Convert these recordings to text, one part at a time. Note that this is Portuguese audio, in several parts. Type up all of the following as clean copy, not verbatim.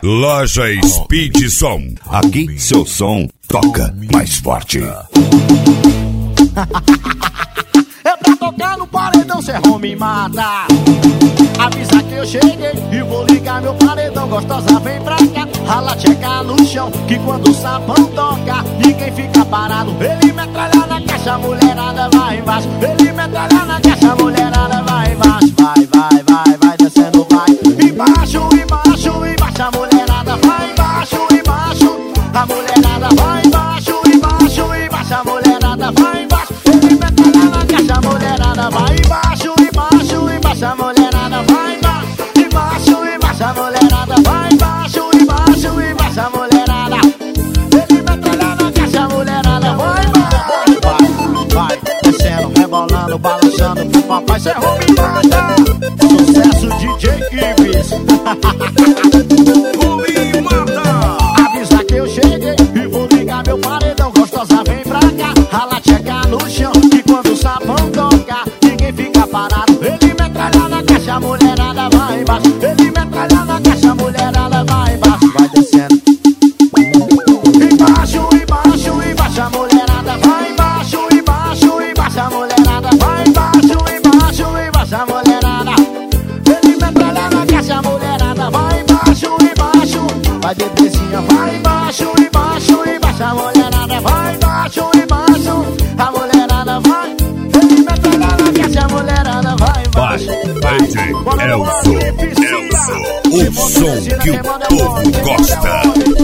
Loja Speed Som. Aqui seu som toca mais forte. É pra tocar no paredão, cê me mata. Avisa que eu cheguei e vou ligar meu paredão. Gostosa, vem pra cá, rala tcheca no chão, que quando o sapão toca, ninguém fica parado. Ele metralha na caixa, a mulherada vai embaixo. Ele metralha na caixa, a mulherada vai embaixo. Vai, vai, vai, vai descendo, vai. Embaixo, embaixo, embaixo, a mulherada vai embaixo, embaixo. A mulherada vai embaixo, embaixo, embaixo, a mulherada vai embaixo. Ele metralha na caixa, a mulherada vai embaixo, embaixo, embaixo, a mulherada vai embaixo. Embaixo, embaixo, a mulherada vai embaixo, embaixo, embaixo, a mulherada. Ele metralha na caixa, a mulherada vai embaixo. Vai, vai, descendo, rebolando, balançando pro papai, cê me mata. Sucesso DJ Ives. Me mata. Avisa que eu cheguei e vou ligar meu paredão. Gostosa, vem pra cá, rala tcheca no chão, que quando o sapão toca, ninguém fica parado. Ele metralha na caixa, a mulherada vai embaixo. Ele metralha na caixa, a mulherada vai embaixo. Vai descendo. Embaixo, embaixo, embaixo, a mulherada vai embaixo, embaixo, embaixo, a mulherada vai embaixo, embaixo, embaixo, a mulherada. Ele metralha na caixa, a mulherada vai embaixo, embaixo. Vai depresinha, vai embaixo, embaixo, embaixo, a mulherada vai embaixo, embaixo. A mulherada vai. Ele metralha na caixa, a mulherada vai embaixo. DJ Elso, o som que o povo gosta.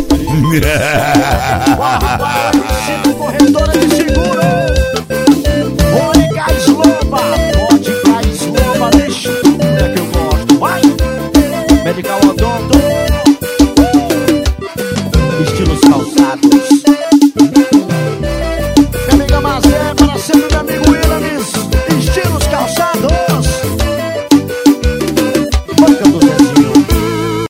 Corretora de seguro. Oi, Caisloba, pode Caisloba, deixa, é que eu gosto. Vai, Medical Odonto.